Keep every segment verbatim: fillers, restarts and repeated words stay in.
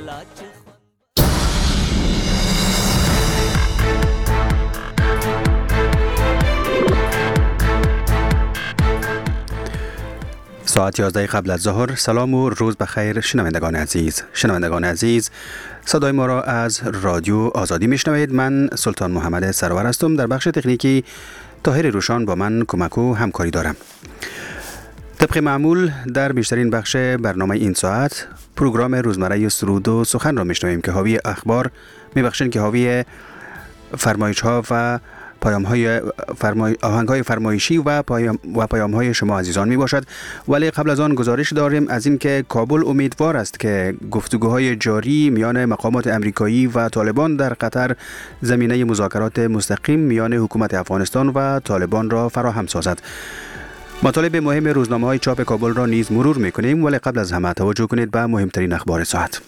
ساعت یازده قبل از ظهر. سلام و روز بخیر شنوندگان عزیز. شنوندگان عزیز، صدای ما را از رادیو آزادی میشنوید. من سلطان محمد سرور هستم. در بخش تکنیکی طاهر روشان با من کمک و همکاری دارم. طبق معمول در بیشترین بخش برنامه این ساعت پروگرام روزمره سرود و سخن را میشنویم که حاوی اخبار میبخشند که حاوی فرمایش ها و پیام های فرمای... آهنگ های فرمایشی و پیام و پیام های شما عزیزان می باشد. ولی قبل از آن گزارش داریم از این که کابل امیدوار است که گفتگوهای جاری میان مقامات امریکایی و طالبان در قطر زمینه مذاکرات مستقیم میان حکومت افغانستان و طالبان را فراهم سازد. مطالب مهم روزنامه های چاپ کابل را نیز مرور می کنیم، ولی قبل از همه توجه کنید به مهمترین اخبار ساعت.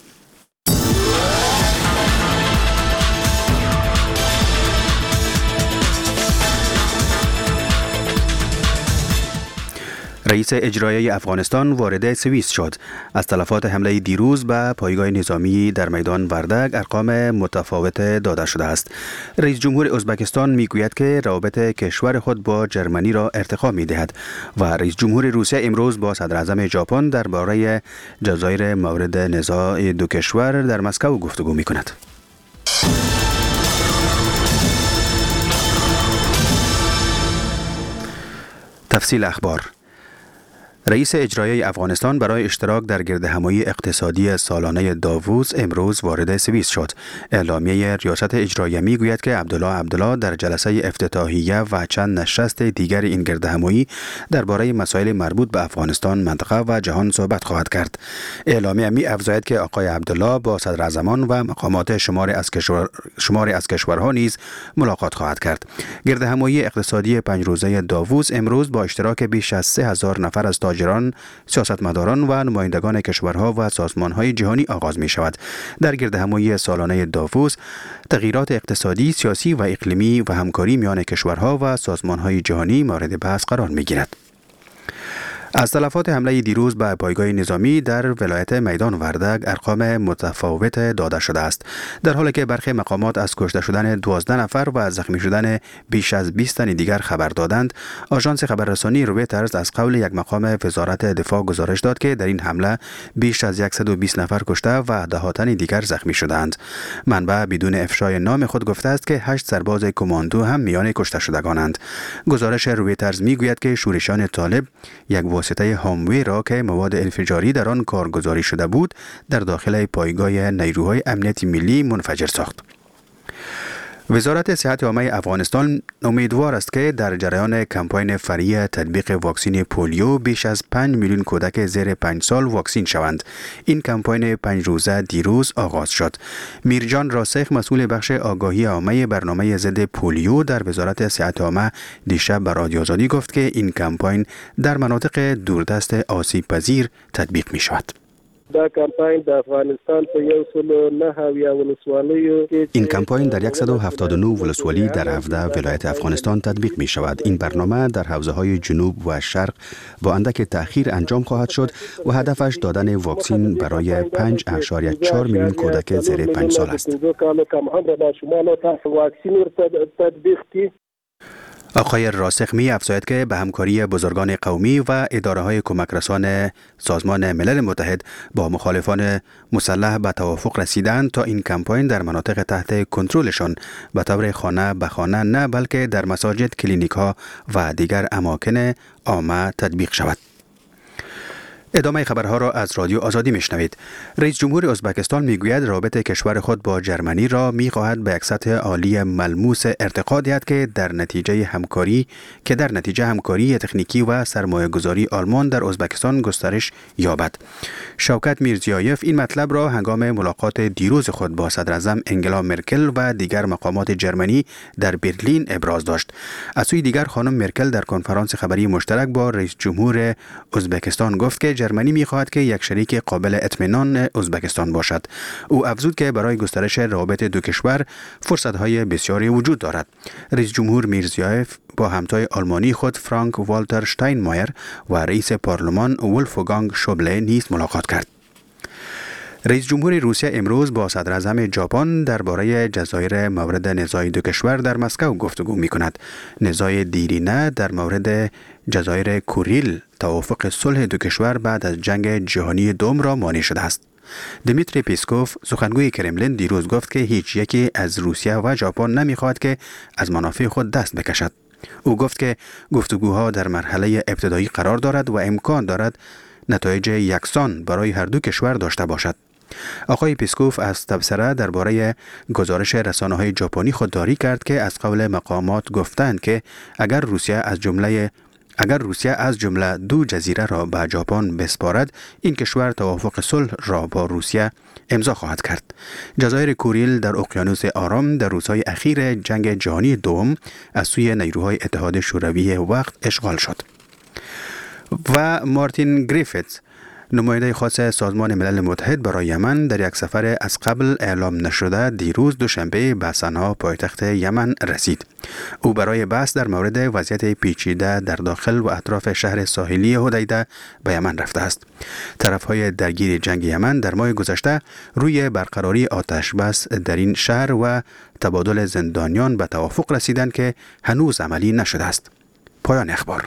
رئیس اجرایی افغانستان وارد سوئیس شد. از تلفات حمله دیروز به پایگاه نظامی در میدان وردگ ارقام متفاوت داده شده است. رئیس جمهور ازبکستان میگوید که روابط کشور خود با جرمنی را ارتقا میدهد و رئیس جمهور روسیه امروز با صدر اعظم ژاپن درباره جزایر مورد نزاع دو کشور در مسکو گفتگو میکند. تفصیل اخبار. رئیس اجرایی افغانستان برای اشتراک در گردهمایی اقتصادی سالانه داووس امروز وارد سوئیس شد. اعلامیه ریاست اجرایی میگوید که عبدالله عبدالله در جلسه افتتاحیه و چند نشست دیگر این گردهمایی درباره مسائل مربوط به افغانستان، منطقه و جهان صحبت خواهد کرد. اعلامیه می افزاید که آقای عبدالله با صدراعظمان و مقامات شماری از کشور شماری از کشورها نیز ملاقات خواهد کرد. گردهمایی اقتصادی پنج روزه داووس امروز با اشتراک بیش از سه هزار نفر از تاجران، سیاستمداران و نمایندگان کشورها و سازمانهای جهانی آغاز می شود. در گردهمایی سالانه داووس تغییرات اقتصادی، سیاسی و اقلیمی و همکاری میان کشورها و سازمانهای جهانی مورد بحث قرار می گیرد. از تلفات حمله دیروز به پایگاه نظامی در ولایت میدان وردگ ارقام متفاوت داده شده است، در حالی که برخی مقامات از کشته شدن دوازده نفر و زخمی شدن بیش از بیست تن دیگر خبر دادند. آژانس خبررسانی رویترز از قول یک مقام وزارت دفاع گزارش داد که در این حمله بیش از صد و بیست نفر کشته و ده ها تن دیگر زخمی شدند. منبع بدون افشای نام خود گفته است که هشت سرباز کماندو هم میان کشته شدگانند. گزارش رویترز میگوید که شورشیان طالب یک واسطه هاموی را که مواد انفجاری در آن کارگزاری شده بود در داخل پایگاه نیروهای امنیتی ملی منفجر ساخت. وزارت صحت عامه افغانستان امیدوار است که در جریان کمپاین فری تطبیق واکسن پولیو بیش از پنج میلیون کودک زیر پنج سال واکسین شوند. این کمپاین پنج روزه دیروز آغاز شد. میرجان راسخ مسئول بخش آگاهی عامه برنامه ضد پولیو در وزارت صحت عامه دیشب به رادیو آزادی گفت که این کمپاین در مناطق دوردست آسیب پذیر تطبیق می شود. دا کمپاین در افغانستان په یو سل و نه اویا ولسوالیو این کمپاین در صد و هفتاد و نه ولسوالی در هفده ولایت افغانستان تطبیق می شود. این برنامه در حوزه های جنوب و شرق با اندک تأخیر انجام خواهد شد و هدفش دادن واکسین برای پنج اشاریه چهار میلیون کودک زیر پنج سال است. آقای راسخ می افزاید که به همکاری بزرگان قومی و اداره های کمک رسان سازمان ملل متحد با مخالفان مسلح به توافق رسیدند تا این کمپاین در مناطق تحت کنترلشان به طور خانه به خانه نه بلکه در مساجد، کلینیک ها و دیگر اماکن عامه تطبیق شود. ادامه خبرها را از رادیو آزادی میشنوید. رئیس جمهور ازبکستان میگوید روابط کشور خود با جرمنی را میخواهد به یک سطح عالی ملموس ارتقا دهد که در نتیجه همکاری که در نتیجه همکاری تکنیکی و سرمایه‌گذاری آلمان در ازبکستان گسترش یابد. شوکت میرزیایف این مطلب را هنگام ملاقات دیروز خود با صدر اعظم انگلا مرکل و دیگر مقامات جرمنی در برلین ابراز داشت. از سوی دیگر خانم مرکل در کنفرانس خبری مشترک با رئیس جمهور ازبکستان گفت که جرمنی می‌خواهد که یک شریک قابل اطمینان ازبکستان باشد. او افزود که برای گسترش روابط دو کشور فرصت‌های بسیاری وجود دارد. رئیس جمهور میرزیایف با همتای آلمانی خود فرانک والتر شتاینمایر و رئیس پارلمان ولفگانگ شوبله نیز ملاقات کرد. رئیس جمهور روسیه امروز با صدر اعظم ژاپن درباره جزایر مورد نزاع دو کشور در مسکو گفتگو می کند. نزاع دیرینه در مورد جزایر کوریل توافق صلح دو کشور بعد از جنگ جهانی دوم را مانع شده است. دمیتری پیسکوف سخنگوی کرملین دیروز گفت که هیچ یکی از روسیه و ژاپن نمیخواهد که از منافع خود دست بکشد. او گفت که گفتگوها در مرحله ابتدایی قرار دارد و امکان دارد نتایج یکسان برای هر دو کشور داشته باشد. آقای پیسکوف از تبصره درباره گزارش رسانه‌های ژاپنی خودداری کرد که از قول مقامات گفتند که اگر روسیه از جمله اگر روسیه از جمله دو جزیره را به ژاپن بسپارد، این کشور توافق صلح را با روسیه امضا خواهد کرد. جزایر کوریل در اقیانوس آرام در روزهای اخیر جنگ جهانی دوم از سوی نیروهای اتحاد شوروی وقت اشغال شد. و مارتین گریفیتس، نماینده خاص سازمان ملل متحد برای یمن، در یک سفر از قبل اعلام نشده دیروز دوشنبه به سنها پایتخت یمن رسید. او برای بحث در مورد وضعیت پیچیده در داخل و اطراف شهر ساحلی حدیده به یمن رفته است. طرفهای درگیر جنگ یمن در ماه گذشته روی برقراری آتش بس در این شهر و تبادل زندانیان به توافق رسیدند که هنوز عملی نشده است. پایان اخبار.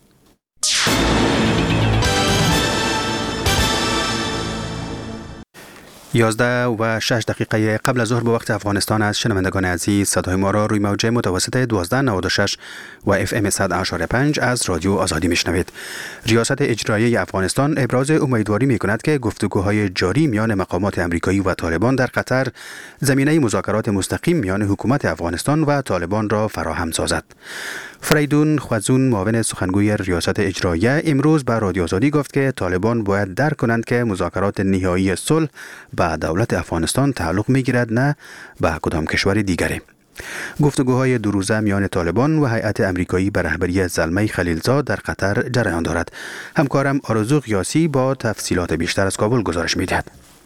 یازده و شش دقیقه قبل از ظهر به وقت افغانستان از شنوندگان عزیز صدای ما را روی موج متوسط دوازده نود و شش و اف ام صد و اشاره پنج از رادیو آزادی میشنوید. ریاست اجرایی افغانستان ابراز امیدواری می کند که گفتگوهای جاری میان مقامات امریکایی و طالبان در قطر زمینه مذاکرات مستقیم میان حکومت افغانستان و طالبان را فراهم سازد. فریدون خوازون، معاون سخنگوی ریاست اجرایی، امروز به رادیو آزادی گفت که طالبان باید درک کنند که مذاکرات نهایی صلح به دولت افغانستان تعلق می‌گیرد، نه به کدام کشور دیگری. گفتگوهای دو روزه میان طالبان و هیئت امریکایی به رهبری زلمه خلیلزاد در قطر جریان دارد. همکارم آرزو قیاسی با تفصیلات بیشتر از کابل گزارش می‌دهد.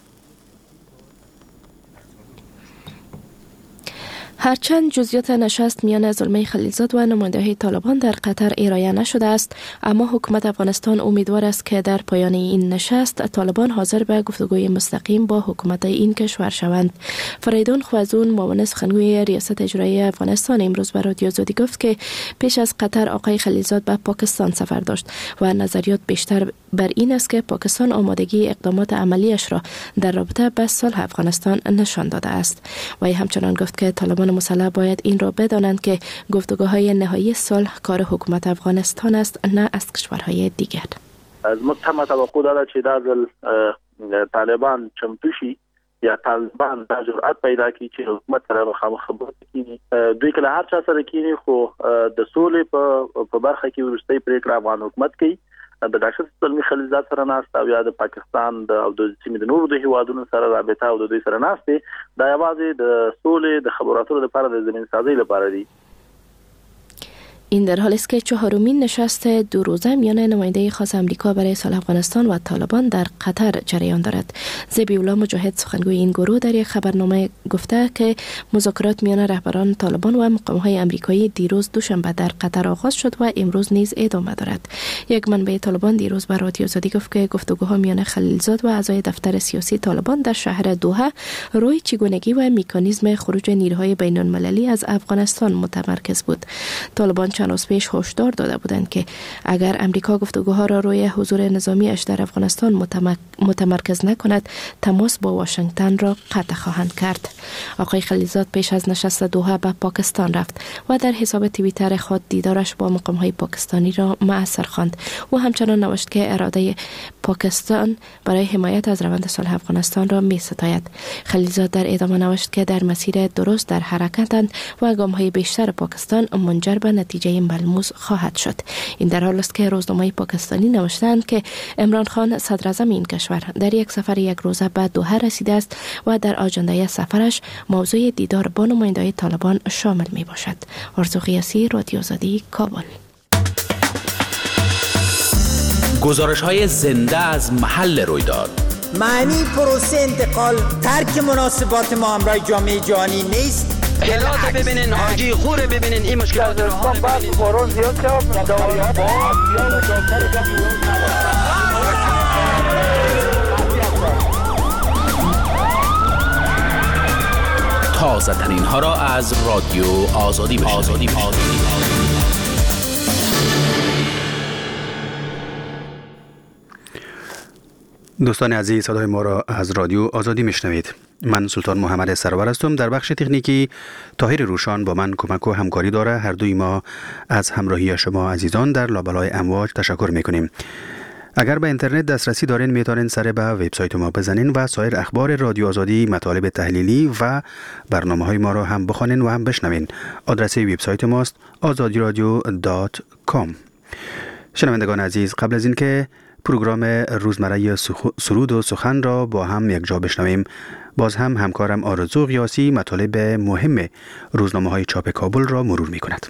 هرچند جزئیات نشست میان زلمه خلیلزاد و نماینده‌های طالبان در قطر ارائه نشده است، اما حکومت افغانستان امیدوار است که در پایان این نشست طالبان حاضر به گفتگوی مستقیم با حکومت این کشور شوند. فریدون خوازون، معاون سخنگوی ریاست اجرایی افغانستان، امروز به رادیو آزادی گفت که پیش از قطر آقای خلیلزاد به پاکستان سفر داشت و نظریات بیشتر بر این است که پاکستان آمادگی اقدامات عملیش را در رابطه با صلح افغانستان نشان داده است. و همچنان گفت که طالبان مسلح باید این را بدانند که گفتگوهای نهایی صلح کار حکومت افغانستان است، نه از کشورهای دیگر. از متهم توقع داره چې دا ځل طالبان چمتو شي یا طالبان دا جرأت پیدا کړي چې حکومت سره مخامخ خبرې وکړي. دوی کله هر چا سره کېني خو د سولې په برخه کې وروستۍ پریکړه افغان حکومت کوي. د ډاکټر زلمي خلیلزاد سره ناست او یا د پاکستان د او د سیمې د نورو د هیوادونو سره رابطه او د دوی سره ناست دي، دا یوازې د سولې د خبرو اترو لپاره د زمین سازی لپاره دي. این در حالی است که چهارمین نشست دو روزه میان نماینده خاص امریکا برای صلح افغانستان و طالبان در قطر جریان دارد. ذبیح‌الله مجاهد، سخنگوی این گروه، در یک خبرنامه گفته که مذاکرات میان رهبران طالبان و مقام‌های امریکایی دیروز دوشنبه در قطر آغاز شد و امروز نیز ادامه دارد. یک منبع طالبان دیروز به رادیو آزادی گفت که گفتگوها میان خلیلزاد و اعضای دفتر سیاسی طالبان در شهر دوحه روی چگونگی و مکانیزم خروج نیروهای بین‌المللی از افغانستان متمرکز بود. طالبان چند روز پیش هشدار داده بودند که اگر امریکا گفتگوها را روی حضور نظامیش در افغانستان متمرکز نکند، تماس با واشنگتن را قطع خواهند کرد. آقای خلیلزاد پیش از نشست دوحه به پاکستان رفت و در حساب توییتر خود دیدارش با مقام‌های پاکستانی را مؤثر خواند. او همچنان نوشت که اراده پاکستان برای حمایت از روند صلح افغانستان را می‌ستاید. خلیلزاد در ادامه نوشت که در مسیر درست در حرکتند و گام‌های بیشتر پاکستان منجر به نتیجه ملموس خواهد شد. این در حالی است که روزنامه‌های پاکستانی نوشتند که عمران خان صدر اعظم این کشور در یک سفر یک روزه به دوحه رسیده است و در آژانده سفرش موضوع دیدار با نماینده‌های طالبان شامل می باشد. آرزو قیاسی، رادیو آزادی، کابل. گزارش‌های زنده از محل رویداد. معنی پروسه انتقال ترک مناسبات ما همراه جامعه جهانی نیست. گلات ببینین، حاجی خوره ببینین، این مشکلات رو هم ببینین. بارون زیاد شد. تازه ترین ها را از رادیو آزادی بشنوید. دوستان عزیز، صدای ما را از رادیو آزادی میشنوید. من سلطان محمد سرور هستم. در بخش تکنیکی طاهر روشان با من کمک و همکاری داره. هر دوی ما از همراهی شما عزیزان در لابلای امواج تشکر میکنیم. اگر به اینترنت دسترسی دارین میتونین سر به وبسایت ما بزنین و سایر اخبار رادیو آزادی، مطالب تحلیلی و برنامه‌های ما را هم بخوانین و هم بشنوین. آدرس وبسایت ماست آزادی رادیو دات کام. شنوندگان عزیز، قبل از اینکه پروگرام روزمره سرود و سخن را با هم یک جا بشنویم، باز هم همکارم آرزو قیاسی مطالب مهم روزنامه‌های چاپ کابل را مرور می‌کند.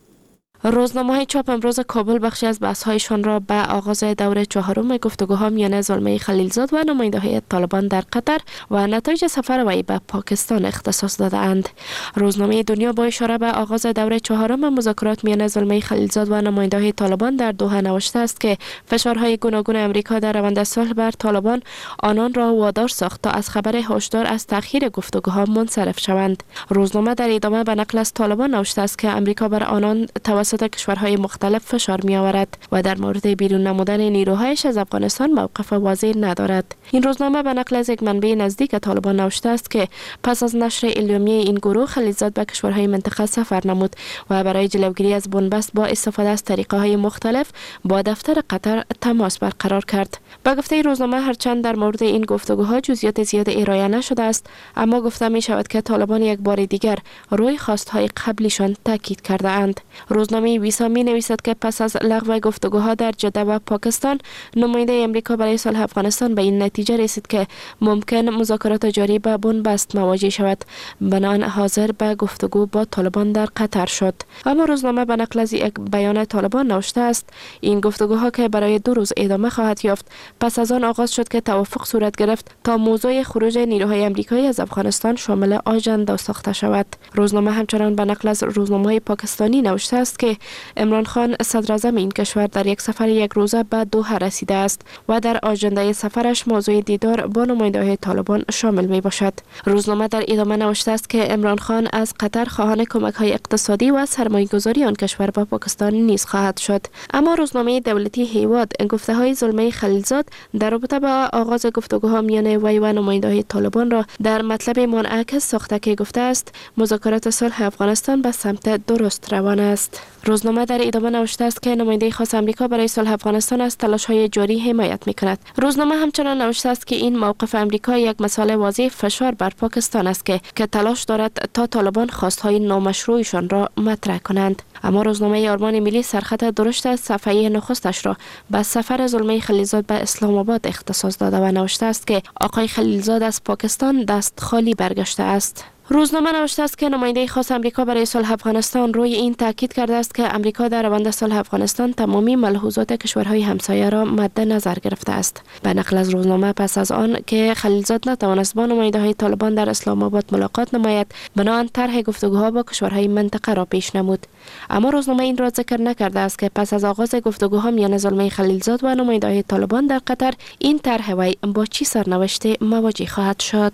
روزنامه‌های چاپ امروز کابل بخشی از بحث‌هایشان را به آغاز دوره چهارم گفتگوها میان زلمه خلیلزاد و نماینده‌های طالبان در قطر و نتایج سفر وی به پاکستان اختصاص داده‌اند. روزنامه دنیا با اشاره به آغاز دوره چهارم مذاکرات میان زلمه خلیلزاد و نماینده‌های طالبان در دوحه نوشته است که فشارهای گوناگون امریکا در روند صلح بر طالبان آنان را وادار ساخت تا از خبر هشدار از تأخیر گفتگوها منصرف شوند. روزنامه در ادامه به نقل از طالبان نوشته است که امریکا بر آنان توسط کشورهای مختلف فشار می آورد و در مورد بیرون نمودن نیروهایش از افغانستان موقف واضح ندارد. این روزنامه به نقل از یک منبع نزدیک طالبان نوشته است که پس از نشر اعلامیه این گروه، خلیلزاد به کشورهای منطقه سفر نمود و برای جلوگیری از بنبست با استفاده از طریقه های مختلف با دفتر قطر تماس برقرار کرد. به گفته روزنامه هرچند در مورد این گفتگوها جزئیات زیاد ارائه نشده است، اما گفته می شود که طالبان یک بار دیگر روی خواستهای قبلیشان تاکید کرده اند. روزنامه ویسا می نویسد که پس از لغو گفتگوها در جده و پاکستان، نماینده امریکا برای صلح افغانستان به این نتیجه رسید که ممکن مذاکرات جاری به بنبست مواجه شود، بنابراین حاضر به گفتگو با طالبان در قطر شد. اما روزنامه به نقل از یک بیان طالبان نوشته است این گفتگوها که برای دو روز ادامه خواهد یافت، پس از آن آغاز شد که توافق صورت گرفت تا موضوع خروج نیروهای امریکایی از افغانستان شامل آژاندا ساخته شود. روزنامه همچنان به نقل از روزنامه‌های پاکستانی نوشته است که عمران خان صدر اعظم این کشور در یک سفر یک روزه به دوحه رسیده است و در آژانده سفرش موضوع دیدار با نماینده‌های طالبان شامل می باشد. روزنامه در ادامه نوشته است که عمران خان از قطر خواهان کمک‌های اقتصادی و سرمایه‌گذاری آن کشور به پاکستان نیز خواهد شد. اما روزنامه دولتی هیواد گفته‌های زلمه خلیلزاد در رابطه با آغاز گفتگوها میان وی و نماینده‌های طالبان را در مطلب منعکس ساخته که گفته است مذاکرات صلح افغانستان به سمت درست روان است. روزنامه در ادامه نوشته است که نماینده خاص امریکا برای صلح افغانستان از تلاش‌های جاری حمایت می‌کند. روزنامه همچنان نوشته است که این موقف امریکا یک مثال واضح فشار بر پاکستان است که که تلاش دارد تا طالبان خواست‌های نامشروعشان را مطرح کنند. اما روزنامه آرمان ملی سرخط درشت از صفحه نخستش را به سفر زلمه خلیلزاد به اسلام آباد اختصاص داده و نوشته است که آقای خلیلزاد از پاکستان دست خالی برگشته است. روزنامه نوشته است که نماینده خاص امریکا برای صلح افغانستان روی این تاکید کرده است که امریکا در روند صلح افغانستان تمامی ملحوظات کشورهای همسایه را مد نظر گرفته است. به نقل از روزنامه پس از آن که خلیلزاد نتوانست با نماینده‌های طالبان در اسلام آباد ملاقات نماید، بنابراین طرح گفتگوها با کشورهای منطقه را پیش نمود. اما روزنامه این را ذکر نکرده است که پس از آغاز گفتگوها میان زلمه خلیلزاد و نماینده‌های طالبان در قطر، این طرح وی با چه سرنوشتی مواجه خواهد شد.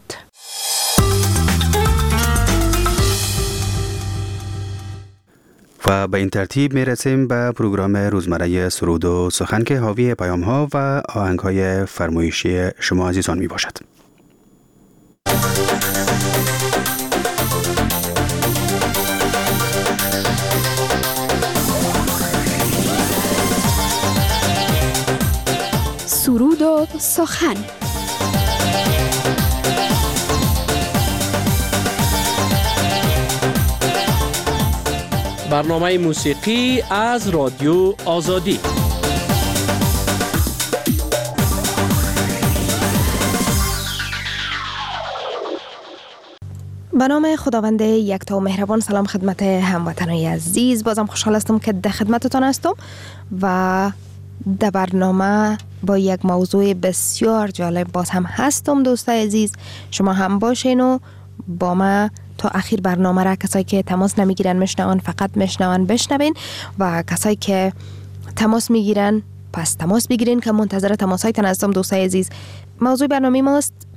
و به این ترتیب می رسیم به پروگرام روزمره سرود و سخن که حاوی پیام ها و آهنگ های فرمایشی شما عزیزان می باشد. سرود و سخن. برنامه موسیقی از رادیو آزادی. به نام خداوند یکتا و مهربان. سلام خدمت هموطنان عزیز، بازم خوشحال هستم که در خدمتتان هستم و در برنامه با یک موضوع بسیار جالب باز هم هستم. دوستای عزیز، شما هم باشین و با ما تا اخیر برنامه را، کسایی که تماس نمیگیرن میشنون، فقط میشنون بشنوین و کسایی که تماس میگیرن پس تماس بگیرین که منتظر تماس های تن هستم. دوستای عزیز، موضوع برنامه ماست